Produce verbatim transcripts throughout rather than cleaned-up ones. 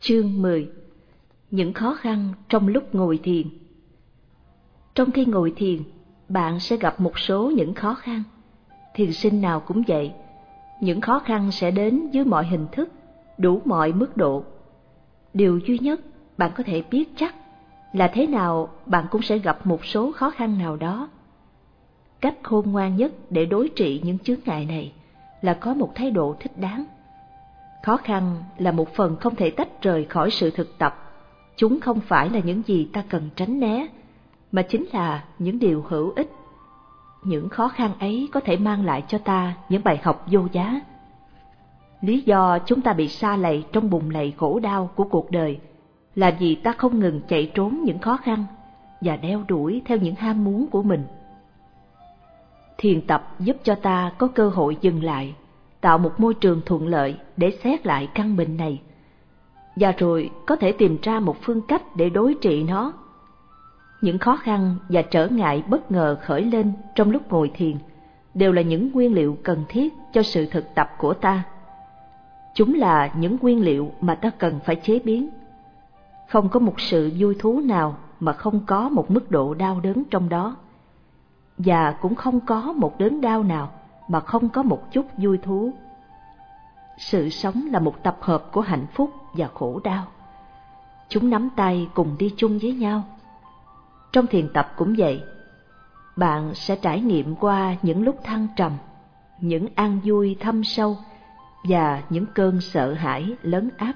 Chương mười. Những khó khăn trong lúc ngồi thiền. Trong khi ngồi thiền, bạn sẽ gặp một số những khó khăn. Thiền sinh nào cũng vậy, những khó khăn sẽ đến dưới mọi hình thức, đủ mọi mức độ. Điều duy nhất bạn có thể biết chắc là thế nào bạn cũng sẽ gặp một số khó khăn nào đó. Cách khôn ngoan nhất để đối trị những chướng ngại này là có một thái độ thích đáng. Khó khăn là một phần không thể tách rời khỏi sự thực tập. Chúng không phải là những gì ta cần tránh né, mà chính là những điều hữu ích. Những khó khăn ấy có thể mang lại cho ta những bài học vô giá. Lý do chúng ta bị sa lầy trong bùn lầy khổ đau của cuộc đời là vì ta không ngừng chạy trốn những khó khăn và đeo đuổi theo những ham muốn của mình. Thiền tập giúp cho ta có cơ hội dừng lại, tạo một môi trường thuận lợi để xét lại căn bệnh này, và rồi có thể tìm ra một phương cách để đối trị nó. Những khó khăn và trở ngại bất ngờ khởi lên trong lúc ngồi thiền đều là những nguyên liệu cần thiết cho sự thực tập của ta. Chúng là những nguyên liệu mà ta cần phải chế biến. Không có một sự vui thú nào mà không có một mức độ đau đớn trong đó, và cũng không có một đớn đau nào mà không có một chút vui thú. Sự sống là một tập hợp của hạnh phúc và khổ đau. Chúng nắm tay cùng đi chung với nhau. Trong thiền tập cũng vậy, bạn sẽ trải nghiệm qua những lúc thăng trầm, những an vui thâm sâu và những cơn sợ hãi lấn áp.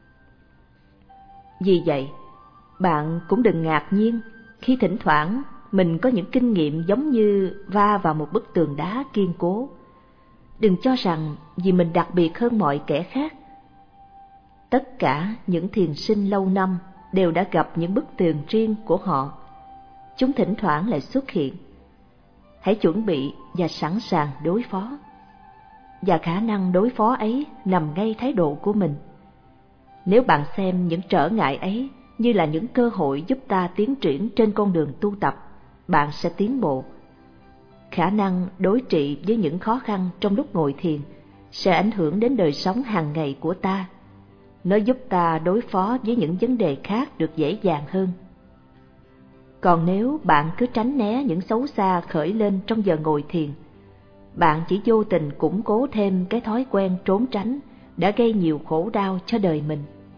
Vì vậy, bạn cũng đừng ngạc nhiên khi thỉnh thoảng mình có những kinh nghiệm giống như va vào một bức tường đá kiên cố. Đừng cho rằng vì mình đặc biệt hơn mọi kẻ khác. Tất cả những thiền sinh lâu năm đều đã gặp những bức tường riêng của họ. Chúng thỉnh thoảng lại xuất hiện. Hãy chuẩn bị và sẵn sàng đối phó. Và khả năng đối phó ấy nằm ngay thái độ của mình. Nếu bạn xem những trở ngại ấy như là những cơ hội giúp ta tiến triển trên con đường tu tập, bạn sẽ tiến bộ. Khả năng đối trị với những khó khăn trong lúc ngồi thiền sẽ ảnh hưởng đến đời sống hàng ngày của ta. Nó giúp ta đối phó với những vấn đề khác được dễ dàng hơn. Còn nếu bạn cứ tránh né những xấu xa khởi lên trong giờ ngồi thiền, bạn chỉ vô tình củng cố thêm cái thói quen trốn tránh đã gây nhiều khổ đau cho đời mình.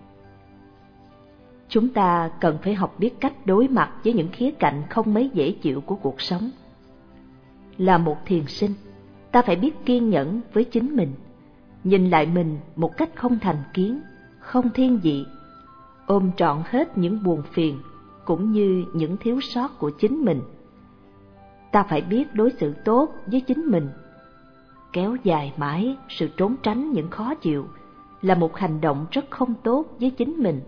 Chúng ta cần phải học biết cách đối mặt với những khía cạnh không mấy dễ chịu của cuộc sống. Là một thiền sinh, ta phải biết kiên nhẫn với chính mình, nhìn lại mình một cách không thành kiến, không thiên vị, ôm trọn hết những buồn phiền cũng như những thiếu sót của chính mình. Ta phải biết đối xử tốt với chính mình. Kéo dài mãi sự trốn tránh những khó chịu là một hành động rất không tốt với chính mình.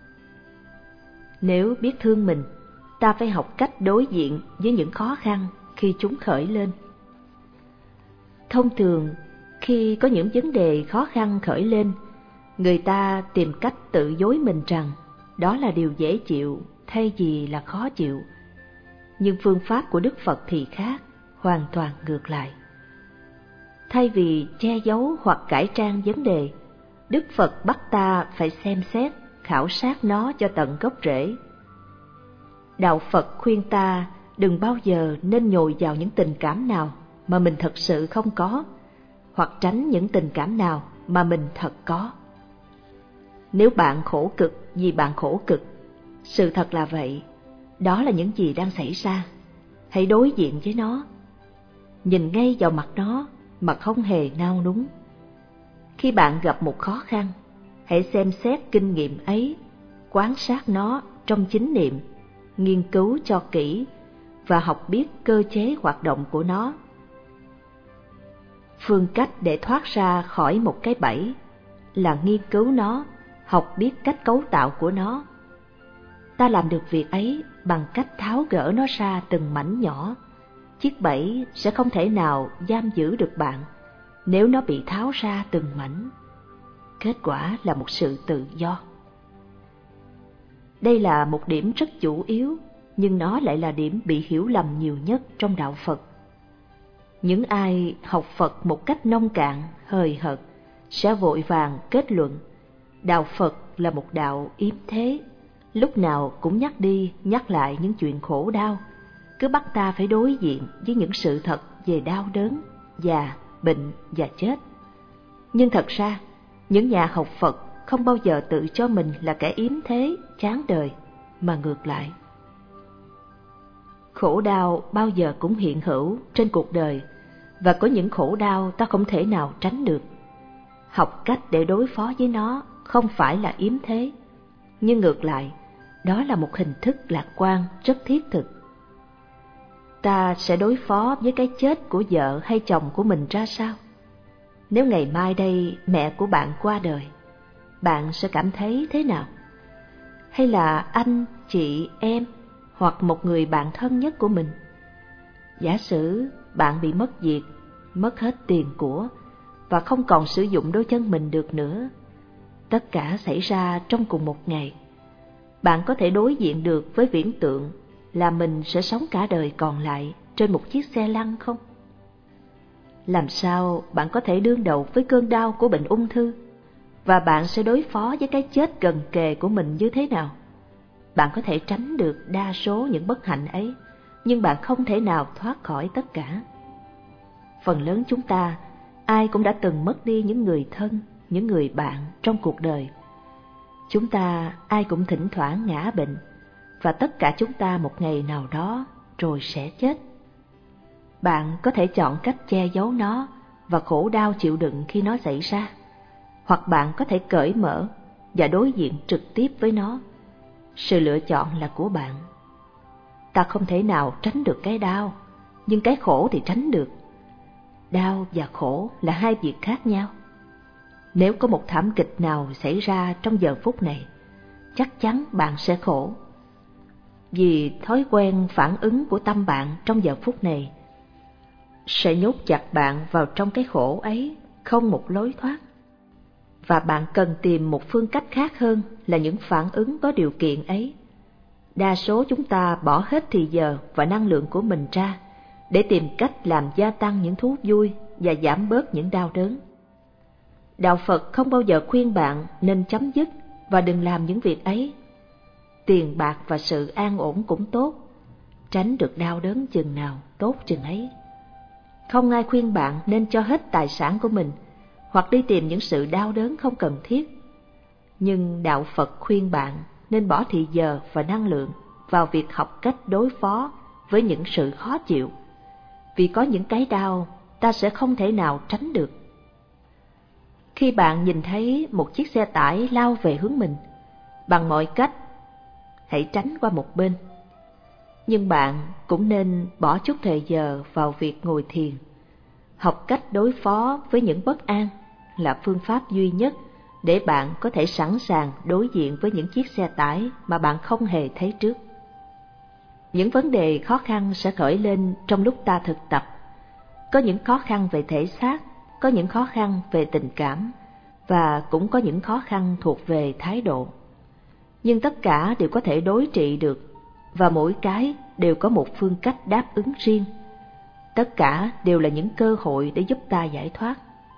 Nếu biết thương mình, ta phải học cách đối diện với những khó khăn khi chúng khởi lên. Thông thường, khi có những vấn đề khó khăn khởi lên, người ta tìm cách tự dối mình rằng đó là điều dễ chịu thay vì là khó chịu. Nhưng phương pháp của Đức Phật thì khác, hoàn toàn ngược lại. Thay vì che giấu hoặc cải trang vấn đề, Đức Phật bắt ta phải xem xét, khảo sát nó cho tận gốc rễ. Đạo Phật khuyên ta đừng bao giờ nên nhồi vào những tình cảm nào mà mình thật sự không có, hoặc tránh những tình cảm nào mà mình thật có. Nếu bạn khổ cực vì bạn khổ cực, sự thật là vậy, đó là những gì đang xảy ra. Hãy đối diện với nó, nhìn ngay vào mặt nó mà không hề nao núng. Khi bạn gặp một khó khăn, hãy xem xét kinh nghiệm ấy, quan sát nó trong chánh niệm, nghiên cứu cho kỹ và học biết cơ chế hoạt động của nó. Phương cách để thoát ra khỏi một cái bẫy là nghiên cứu nó, học biết cách cấu tạo của nó. Ta làm được việc ấy bằng cách tháo gỡ nó ra từng mảnh nhỏ. Chiếc bẫy sẽ không thể nào giam giữ được bạn nếu nó bị tháo ra từng mảnh. Kết quả là một sự tự do. Đây là một điểm rất chủ yếu, nhưng nó lại là điểm bị hiểu lầm nhiều nhất trong đạo Phật. Những ai học Phật một cách nông cạn, hời hợt sẽ vội vàng kết luận Đạo Phật là một đạo yếm thế, lúc nào cũng nhắc đi nhắc lại những chuyện khổ đau, cứ bắt ta phải đối diện với những sự thật về đau đớn, già, bệnh và chết. Nhưng thật ra, những nhà học Phật không bao giờ tự cho mình là kẻ yếm thế, chán đời, mà ngược lại. Khổ đau bao giờ cũng hiện hữu trên cuộc đời, và có những khổ đau ta không thể nào tránh được. Học cách để đối phó với nó không phải là yếm thế, nhưng ngược lại, đó là một hình thức lạc quan rất thiết thực. Ta sẽ đối phó với cái chết của vợ hay chồng của mình ra sao? Nếu ngày mai đây mẹ của bạn qua đời, bạn sẽ cảm thấy thế nào? Hay là anh, chị, em hoặc một người bạn thân nhất của mình? Giả sử bạn bị mất việc, mất hết tiền của và không còn sử dụng đôi chân mình được nữa. Tất cả xảy ra trong cùng một ngày. Bạn có thể đối diện được với viễn tượng là mình sẽ sống cả đời còn lại trên một chiếc xe lăn không? Làm sao bạn có thể đương đầu với cơn đau của bệnh ung thư? Và bạn sẽ đối phó với cái chết gần kề của mình như thế nào? Bạn có thể tránh được đa số những bất hạnh ấy, nhưng bạn không thể nào thoát khỏi tất cả. Phần lớn chúng ta, ai cũng đã từng mất đi những người thân, những người bạn trong cuộc đời. Chúng ta ai cũng thỉnh thoảng ngã bệnh, và tất cả chúng ta một ngày nào đó rồi sẽ chết. Bạn có thể chọn cách che giấu nó và khổ đau chịu đựng khi nó xảy ra, hoặc bạn có thể cởi mở và đối diện trực tiếp với nó. Sự lựa chọn là của bạn. Ta không thể nào tránh được cái đau, nhưng cái khổ thì tránh được. Đau và khổ là hai việc khác nhau. Nếu có một thảm kịch nào xảy ra trong giờ phút này, chắc chắn bạn sẽ khổ. Vì thói quen phản ứng của tâm bạn trong giờ phút này sẽ nhốt chặt bạn vào trong cái khổ ấy, không một lối thoát. Và bạn cần tìm một phương cách khác hơn là những phản ứng có điều kiện ấy. Đa số chúng ta bỏ hết thì giờ và năng lượng của mình ra để tìm cách làm gia tăng những thú vui và giảm bớt những đau đớn. Đạo Phật không bao giờ khuyên bạn nên chấm dứt và đừng làm những việc ấy. Tiền bạc và sự an ổn cũng tốt, tránh được đau đớn chừng nào tốt chừng ấy. Không ai khuyên bạn nên cho hết tài sản của mình hoặc đi tìm những sự đau đớn không cần thiết. Nhưng Đạo Phật khuyên bạn nên bỏ thì giờ và năng lượng vào việc học cách đối phó với những sự khó chịu, vì có những cái đau ta sẽ không thể nào tránh được. Khi bạn nhìn thấy một chiếc xe tải lao về hướng mình, bằng mọi cách hãy tránh qua một bên. Nhưng bạn cũng nên bỏ chút thời giờ vào việc ngồi thiền. Học cách đối phó với những bất an là phương pháp duy nhất để bạn có thể sẵn sàng đối diện với những chiếc xe tải mà bạn không hề thấy trước. Những vấn đề khó khăn sẽ khởi lên trong lúc ta thực tập. Có những khó khăn về thể xác, có những khó khăn về tình cảm, và cũng có những khó khăn thuộc về thái độ. Nhưng tất cả đều có thể đối trị được, và mỗi cái đều có một phương cách đáp ứng riêng. Tất cả đều là những cơ hội để giúp ta giải thoát.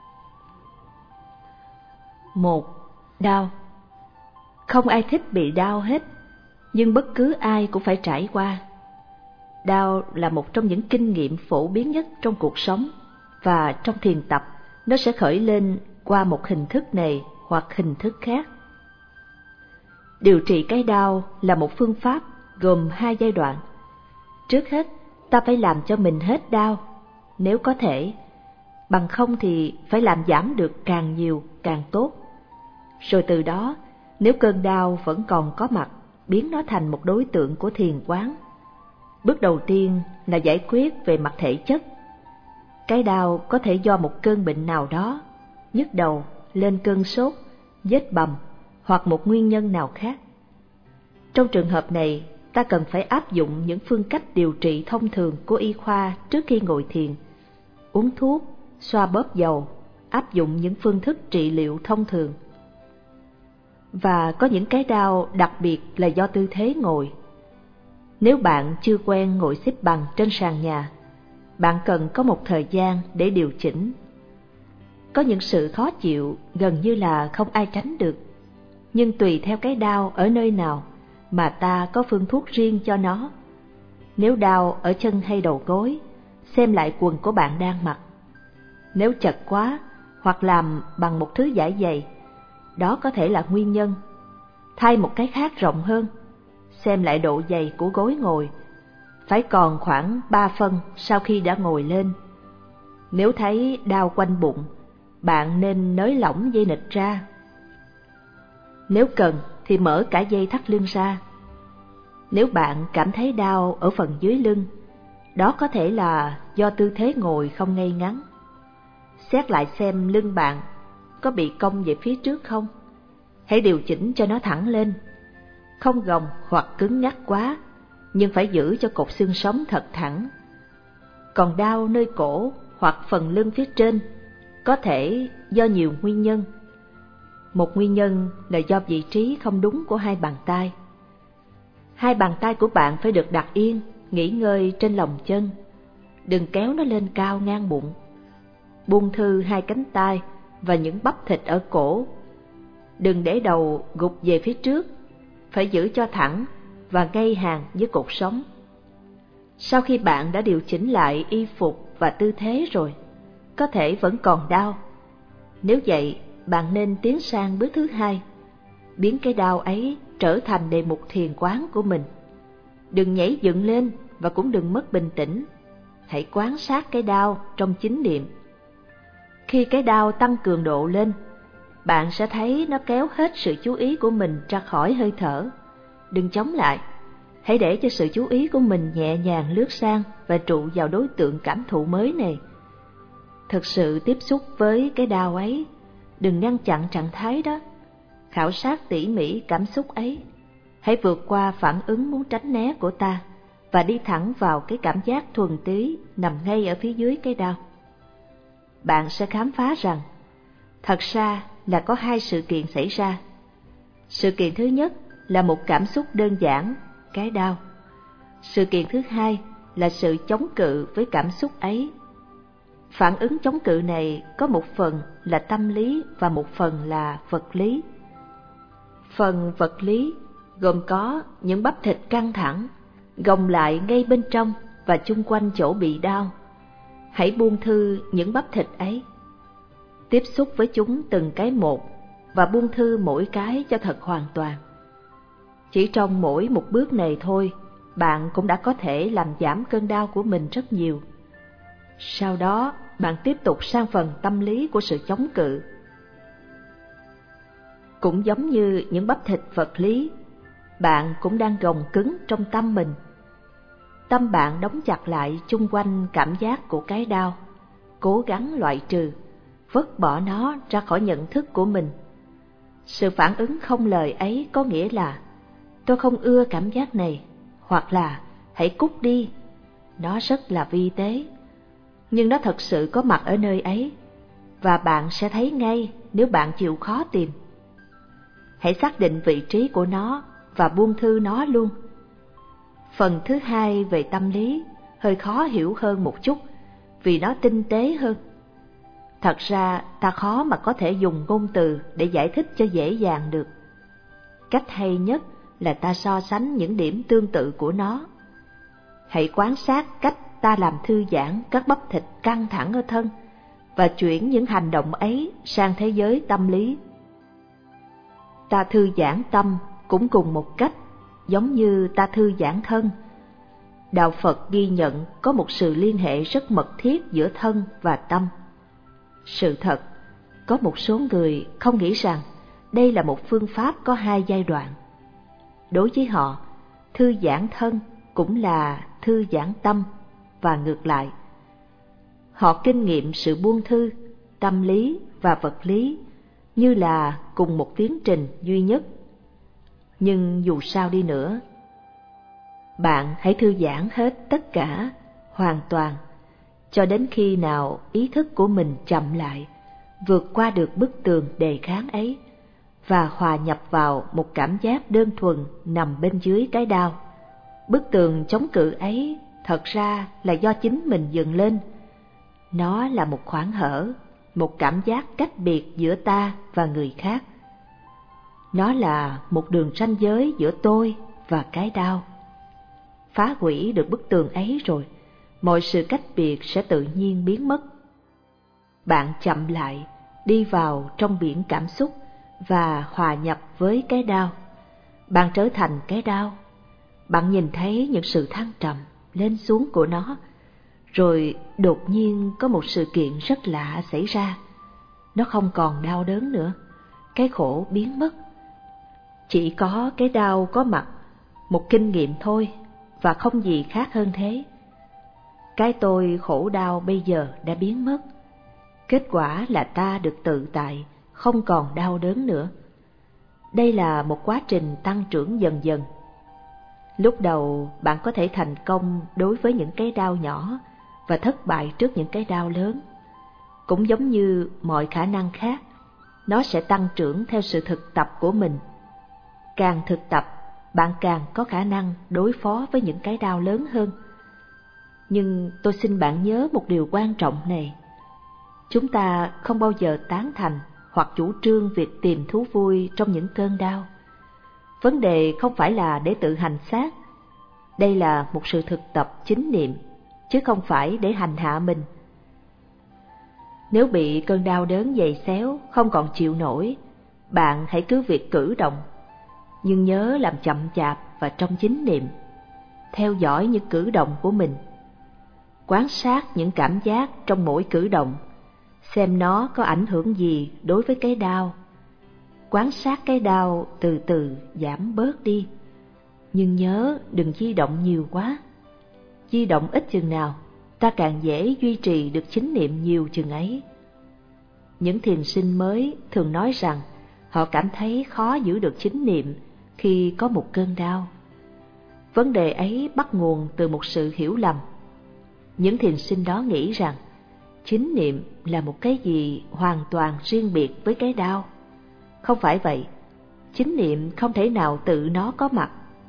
Một. Đau. Không ai thích bị đau hết, nhưng bất cứ ai cũng phải trải qua. Đau là một trong những kinh nghiệm phổ biến nhất trong cuộc sống, và trong thiền tập, nó sẽ khởi lên qua một hình thức này hoặc hình thức khác. Điều trị cái đau là một phương pháp gồm hai giai đoạn. Trước hết, ta phải làm cho mình hết đau, nếu có thể, bằng không thì phải làm giảm được càng nhiều càng tốt. Rồi từ đó, nếu cơn đau vẫn còn có mặt, biến nó thành một đối tượng của thiền quán. Bước đầu tiên là giải quyết về mặt thể chất. Cái đau có thể do một cơn bệnh nào đó, nhức đầu, lên cơn sốt, vết bầm hoặc một nguyên nhân nào khác. Trong trường hợp này, ta cần phải áp dụng những phương cách điều trị thông thường của y khoa trước khi ngồi thiền. Uống thuốc, xoa bóp dầu, áp dụng những phương thức trị liệu thông thường. Và có những cái đau đặc biệt là do tư thế ngồi. Nếu bạn chưa quen ngồi xếp bằng trên sàn nhà, bạn cần có một thời gian để điều chỉnh. Có những sự khó chịu gần như là không ai tránh được, nhưng tùy theo cái đau ở nơi nào mà ta có phương thuốc riêng cho nó. Nếu đau ở chân hay đầu gối, xem lại quần của bạn đang mặc. Nếu chật quá hoặc làm bằng một thứ vải dày, đó có thể là nguyên nhân. Thay một cái khác rộng hơn, xem lại độ dày của gối ngồi, phải còn khoảng ba phân sau khi đã ngồi lên. Nếu thấy đau quanh bụng, bạn nên nới lỏng dây nịt ra. Nếu cần thì mở cả dây thắt lưng ra. Nếu bạn cảm thấy đau ở phần dưới lưng, đó có thể là do tư thế ngồi không ngay ngắn. Xét lại xem lưng bạn có bị cong về phía trước không. Hãy điều chỉnh cho nó thẳng lên, không gồng hoặc cứng ngắc quá, nhưng phải giữ cho cột xương sống thật thẳng. Còn đau nơi cổ hoặc phần lưng phía trên, có thể do nhiều nguyên nhân. Một nguyên nhân là do vị trí không đúng của hai bàn tay. Hai bàn tay của bạn phải được đặt yên, nghỉ ngơi trên lòng chân. Đừng kéo nó lên cao ngang bụng. Buông thư hai cánh tay và những bắp thịt ở cổ. Đừng để đầu gục về phía trước, phải giữ cho thẳng và ngay hàng với cột sống. Sau khi bạn đã điều chỉnh lại y phục và tư thế rồi, có thể vẫn còn đau. Nếu vậy, bạn nên tiến sang bước thứ hai, biến cái đau ấy trở thành đề mục thiền quán của mình. Đừng nhảy dựng lên và cũng đừng mất bình tĩnh. Hãy quan sát cái đau trong chánh niệm. Khi cái đau tăng cường độ lên, bạn sẽ thấy nó kéo hết sự chú ý của mình ra khỏi hơi thở. Đừng chống lại, hãy để cho sự chú ý của mình nhẹ nhàng lướt sang và trụ vào đối tượng cảm thụ mới này. Thực sự tiếp xúc với cái đau ấy, đừng ngăn chặn trạng thái đó. Khảo sát tỉ mỉ cảm xúc ấy. Hãy vượt qua phản ứng muốn tránh né của ta và đi thẳng vào cái cảm giác thuần túy nằm ngay ở phía dưới cái đau. Bạn sẽ khám phá rằng thật ra là có hai sự kiện xảy ra. Sự kiện thứ nhất là một cảm xúc đơn giản, cái đau. Sự kiện thứ hai là sự chống cự với cảm xúc ấy. Phản ứng chống cự này có một phần là tâm lý và một phần là vật lý. Phần vật lý gồm có những bắp thịt căng thẳng, gồng lại ngay bên trong và chung quanh chỗ bị đau. Hãy buông thư những bắp thịt ấy. Tiếp xúc với chúng từng cái một và buông thư mỗi cái cho thật hoàn toàn. Chỉ trong mỗi một bước này thôi, bạn cũng đã có thể làm giảm cơn đau của mình rất nhiều. Sau đó, bạn tiếp tục sang phần tâm lý của sự chống cự. Cũng giống như những bắp thịt vật lý, bạn cũng đang gồng cứng trong tâm mình. Tâm bạn đóng chặt lại chung quanh cảm giác của cái đau, cố gắng loại trừ, vứt bỏ nó ra khỏi nhận thức của mình. Sự phản ứng không lời ấy có nghĩa là tôi không ưa cảm giác này, hoặc là hãy cút đi. Nó rất là vi tế, nhưng nó thật sự có mặt ở nơi ấy, và bạn sẽ thấy ngay nếu bạn chịu khó tìm. Hãy xác định vị trí của nó và buông thư nó luôn. Phần thứ hai về tâm lý hơi khó hiểu hơn một chút vì nó tinh tế hơn. Thật ra ta khó mà có thể dùng ngôn từ để giải thích cho dễ dàng được. Cách hay nhất là ta so sánh những điểm tương tự của nó. Hãy quan sát cách ta làm thư giãn các bắp thịt căng thẳng ở thân và chuyển những hành động ấy sang thế giới tâm lý. Ta thư giãn tâm cũng cùng một cách, giống như ta thư giãn thân. Đạo Phật ghi nhận có một sự liên hệ rất mật thiết giữa thân và tâm. Sự thật, có một số người không nghĩ rằng đây là một phương pháp có hai giai đoạn. Đối với họ, thư giãn thân cũng là thư giãn tâm và ngược lại. Họ kinh nghiệm sự buông thư, tâm lý và vật lý như là cùng một tiến trình duy nhất. Nhưng dù sao đi nữa, bạn hãy thư giãn hết tất cả, hoàn toàn, cho đến khi nào ý thức của mình chậm lại, vượt qua được bức tường đề kháng ấy và hòa nhập vào một cảm giác đơn thuần nằm bên dưới cái đau. Bức tường chống cự ấy thật ra là do chính mình dựng lên. Nó là một khoảng hở, một cảm giác cách biệt giữa ta và người khác. Nó là một đường ranh giới giữa tôi và cái đau. Phá hủy được bức tường ấy rồi, mọi sự cách biệt sẽ tự nhiên biến mất. Bạn chậm lại, đi vào trong biển cảm xúc và hòa nhập với cái đau. Bạn trở thành cái đau. Bạn nhìn thấy những sự thăng trầm lên xuống của nó, rồi đột nhiên có một sự kiện rất lạ xảy ra. Nó không còn đau đớn nữa, cái khổ biến mất. Chỉ có cái đau có mặt, một kinh nghiệm thôi, và không gì khác hơn thế. Cái tôi khổ đau bây giờ đã biến mất. Kết quả là ta được tự tại, không còn đau đớn nữa. Đây là một quá trình tăng trưởng dần dần. Lúc đầu bạn có thể thành công đối với những cái đau nhỏ và thất bại trước những cái đau lớn. Cũng giống như mọi khả năng khác, nó sẽ tăng trưởng theo sự thực tập của mình. Càng thực tập, bạn càng có khả năng đối phó với những cái đau lớn hơn. Nhưng tôi xin bạn nhớ một điều quan trọng này. Chúng ta không bao giờ tán thành hoặc chủ trương việc tìm thú vui trong những cơn đau. Vấn đề không phải là để tự hành xác. Đây là một sự thực tập chính niệm, chứ không phải để hành hạ mình. Nếu bị cơn đau đớn giày xéo, không còn chịu nổi, bạn hãy cứ việc cử động. Nhưng nhớ làm chậm chạp và trong chính niệm. Theo dõi những cử động của mình. Quan sát những cảm giác trong mỗi cử động, xem nó có ảnh hưởng gì đối với cái đau. Quan sát cái đau từ từ giảm bớt đi. Nhưng nhớ đừng di động nhiều quá. Di động ít chừng nào, ta càng dễ duy trì được chính niệm nhiều chừng ấy. Những thiền sinh mới thường nói rằng họ cảm thấy khó giữ được chính niệm khi có một cơn đau. Vấn đề ấy bắt nguồn từ một sự hiểu lầm. Những thiền sinh đó nghĩ rằng chính niệm là một cái gì hoàn toàn riêng biệt với cái đau. Không phải vậy, chính niệm không thể nào tự nó có mặt.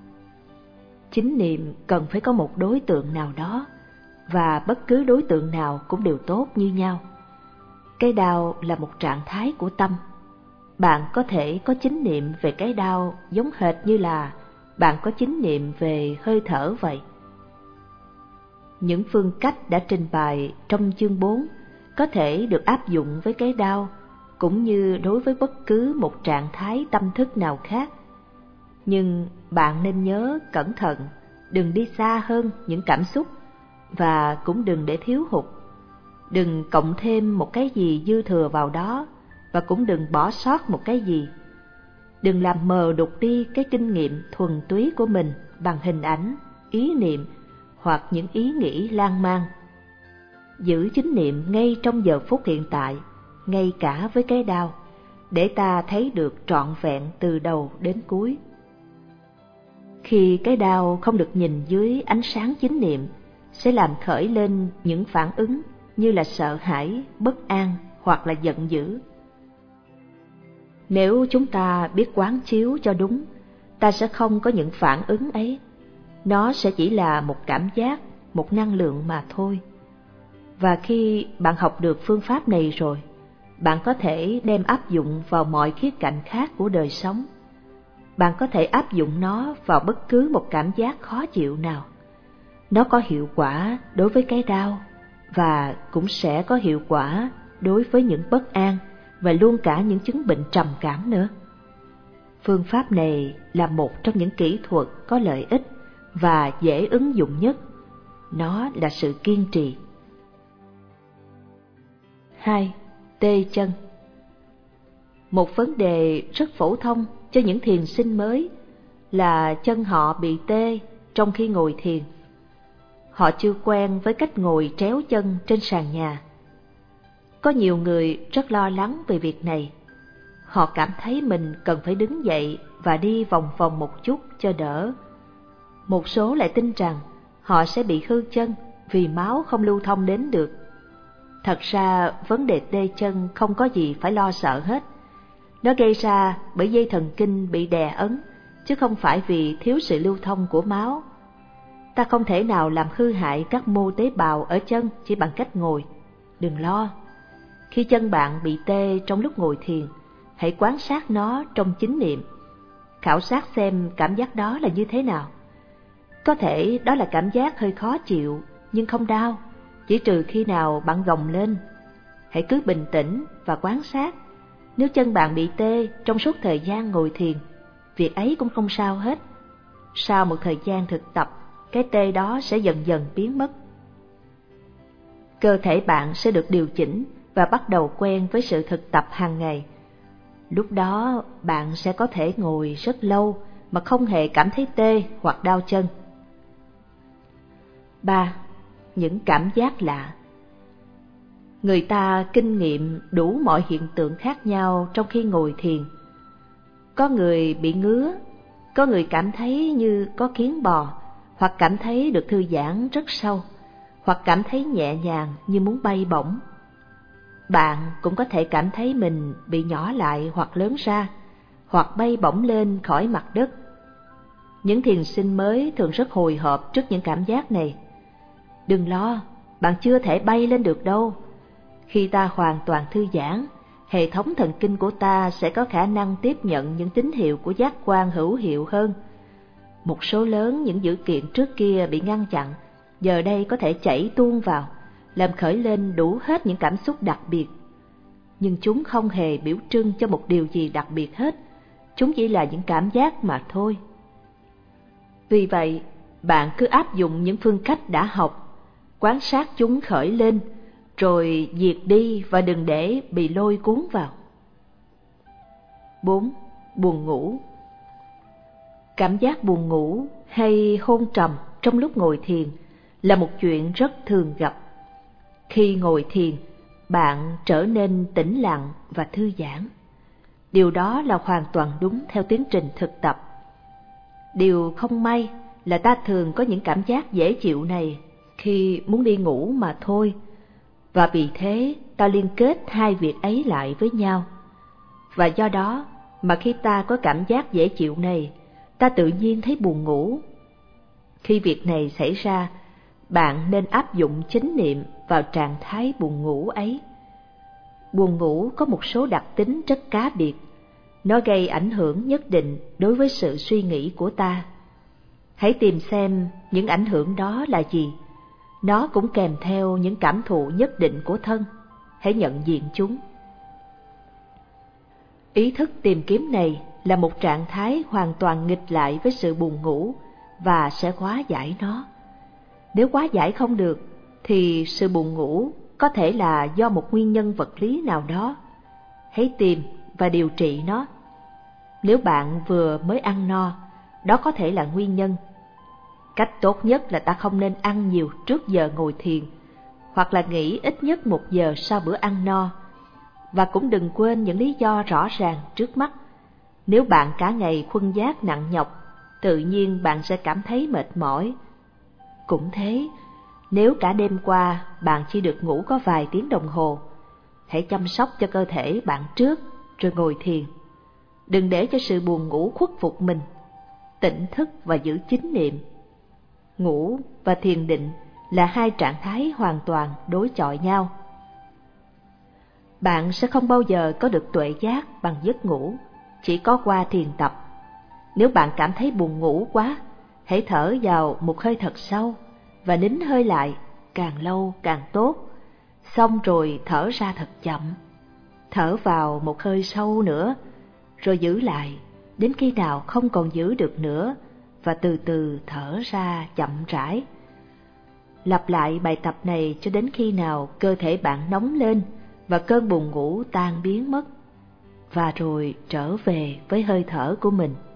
Chính niệm cần phải có một đối tượng nào đó, và bất cứ đối tượng nào cũng đều tốt như nhau. Cái đau là một trạng thái của tâm. Bạn có thể có chính niệm về cái đau giống hệt như là bạn có chính niệm về hơi thở vậy. Những phương cách đã trình bày trong chương bốn có thể được áp dụng với cái đau, cũng như đối với bất cứ một trạng thái tâm thức nào khác. Nhưng bạn nên nhớ cẩn thận, đừng đi xa hơn những cảm xúc, và cũng đừng để thiếu hụt. Đừng cộng thêm một cái gì dư thừa vào đó, và cũng đừng bỏ sót một cái gì. Đừng làm mờ đục đi cái kinh nghiệm thuần túy của mình bằng hình ảnh, ý niệm hoặc những ý nghĩ lan man. Giữ chính niệm ngay trong giờ phút hiện tại, ngay cả với cái đau, để ta thấy được trọn vẹn từ đầu đến cuối. Khi cái đau không được nhìn dưới ánh sáng chính niệm, sẽ làm khởi lên những phản ứng như là sợ hãi, bất an hoặc là giận dữ. Nếu chúng ta biết quán chiếu cho đúng, ta sẽ không có những phản ứng ấy. Nó sẽ chỉ là một cảm giác, một năng lượng mà thôi. Và khi bạn học được phương pháp này rồi, bạn có thể đem áp dụng vào mọi khía cạnh khác của đời sống. Bạn có thể áp dụng nó vào bất cứ một cảm giác khó chịu nào. Nó có hiệu quả đối với cái đau, và cũng sẽ có hiệu quả đối với những bất an và luôn cả những chứng bệnh trầm cảm nữa. Phương pháp này là một trong những kỹ thuật có lợi ích và dễ ứng dụng nhất. Nó là sự kiên trì. hai. Tê chân. Một vấn đề rất phổ thông cho những thiền sinh mới là chân họ bị tê trong khi ngồi thiền. Họ chưa quen với cách ngồi tréo chân trên sàn nhà. Có nhiều người rất lo lắng về việc này. Họ cảm thấy mình cần phải đứng dậy và đi vòng vòng một chút cho đỡ. Một số lại tin rằng họ sẽ bị hư chân vì máu không lưu thông đến được. Thật ra vấn đề tê chân không có gì phải lo sợ hết. Nó gây ra bởi dây thần kinh bị đè ấn, chứ không phải vì thiếu sự lưu thông của máu. Ta không thể nào làm hư hại các mô tế bào ở chân chỉ bằng cách ngồi. Đừng lo. Khi chân bạn bị tê trong lúc ngồi thiền, hãy quan sát nó trong chính niệm khảo sát xem cảm giác đó là như thế nào. Có thể đó là cảm giác hơi khó chịu, nhưng không đau, chỉ trừ khi nào bạn gồng lên. Hãy cứ bình tĩnh và quan sát. Nếu chân bạn bị tê trong suốt thời gian ngồi thiền, việc ấy cũng không sao hết. Sau một thời gian thực tập, cái tê đó sẽ dần dần biến mất. Cơ thể bạn sẽ được điều chỉnh và bắt đầu quen với sự thực tập hàng ngày. Lúc đó bạn sẽ có thể ngồi rất lâu mà không hề cảm thấy tê hoặc đau chân. ba. Những cảm giác lạ. Người ta kinh nghiệm đủ mọi hiện tượng khác nhau trong khi ngồi thiền. Có người bị ngứa, có người cảm thấy như có kiến bò, hoặc cảm thấy được thư giãn rất sâu, hoặc cảm thấy nhẹ nhàng như muốn bay bổng. Bạn cũng có thể cảm thấy mình bị nhỏ lại hoặc lớn ra, hoặc bay bổng lên khỏi mặt đất. Những thiền sinh mới thường rất hồi hộp trước những cảm giác này. Đừng lo, bạn chưa thể bay lên được đâu. Khi ta hoàn toàn thư giãn, hệ thống thần kinh của ta sẽ có khả năng tiếp nhận những tín hiệu của giác quan hữu hiệu hơn. Một số lớn những dữ kiện trước kia bị ngăn chặn, giờ đây có thể chảy tuôn vào, làm khởi lên đủ hết những cảm xúc đặc biệt. Nhưng chúng không hề biểu trưng cho một điều gì đặc biệt hết, chúng chỉ là những cảm giác mà thôi. Vì vậy, bạn cứ áp dụng những phương cách đã học, quan sát chúng khởi lên, rồi diệt đi và đừng để bị lôi cuốn vào. bốn. Buồn ngủ. Cảm giác buồn ngủ hay hôn trầm trong lúc ngồi thiền là một chuyện rất thường gặp. Khi ngồi thiền, bạn trở nên tĩnh lặng và thư giãn. Điều đó là hoàn toàn đúng theo tiến trình thực tập. Điều không may là ta thường có những cảm giác dễ chịu này khi muốn đi ngủ mà thôi, và vì thế ta liên kết hai việc ấy lại với nhau. Và do đó mà khi ta có cảm giác dễ chịu này, ta tự nhiên thấy buồn ngủ. Khi việc này xảy ra, bạn nên áp dụng chánh niệm vào trạng thái buồn ngủ ấy. Buồn ngủ có một số đặc tính rất cá biệt. Nó gây ảnh hưởng nhất định đối với sự suy nghĩ của ta. Hãy tìm xem những ảnh hưởng đó là gì. Nó cũng kèm theo những cảm thụ nhất định của thân. Hãy nhận diện chúng. Ý thức tìm kiếm này là một trạng thái hoàn toàn nghịch lại với sự buồn ngủ và sẽ hóa giải nó. Nếu hóa giải không được, thì sự buồn ngủ có thể là do một nguyên nhân vật lý nào đó. Hãy tìm và điều trị nó. Nếu bạn vừa mới ăn no, đó có thể là nguyên nhân. Cách tốt nhất là ta không nên ăn nhiều trước giờ ngồi thiền, hoặc là nghỉ ít nhất một giờ sau bữa ăn no. Và cũng đừng quên những lý do rõ ràng trước mắt. Nếu bạn cả ngày khuân vác nặng nhọc, tự nhiên bạn sẽ cảm thấy mệt mỏi. Cũng thế, nếu cả đêm qua bạn chỉ được ngủ có vài tiếng đồng hồ, hãy chăm sóc cho cơ thể bạn trước rồi ngồi thiền. Đừng để cho sự buồn ngủ khuất phục mình. Tỉnh thức và giữ chánh niệm. Ngủ và thiền định là hai trạng thái hoàn toàn đối chọi nhau. Bạn sẽ không bao giờ có được tuệ giác bằng giấc ngủ, chỉ có qua thiền tập. Nếu bạn cảm thấy buồn ngủ quá, hãy thở vào một hơi thật sâu và nín hơi lại, càng lâu càng tốt. Xong rồi thở ra thật chậm. Thở vào một hơi sâu nữa, rồi giữ lại đến khi nào không còn giữ được nữa, và từ từ thở ra chậm rãi. Lặp lại bài tập này cho đến khi nào cơ thể bạn nóng lên và cơn buồn ngủ tan biến mất, và rồi trở về với hơi thở của mình.